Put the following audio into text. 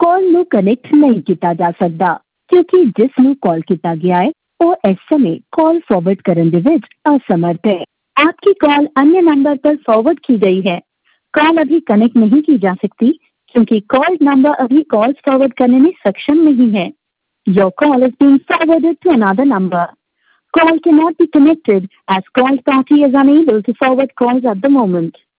ਕਾਲ ਨੂੰ ਕਨੈਕਟ ਨਹੀਂ ਕੀਤਾ ਜਾ ਸਕਦਾ ਕਿਉਂਕਿ ਜਿਸ ਨੂੰ ਕਾਲ ਕੀਤਾ ਗਿਆ ਹੈ वो इस समय कॉल फॉरवर्ड करने ਦੇ ਵਿੱਚ असमर्थ है। आपकी कॉल अन्य नंबर पर फॉरवर्ड की गई है। कॉल अभी कनेक्ट नहीं की जा सकती क्योंकि कॉल नंबर अभी कॉल्स फॉरवर्ड करने में सक्षम नहीं है। Your call is being forwarded to another number. Call cannot be connected as call party is unable to forward calls at the moment.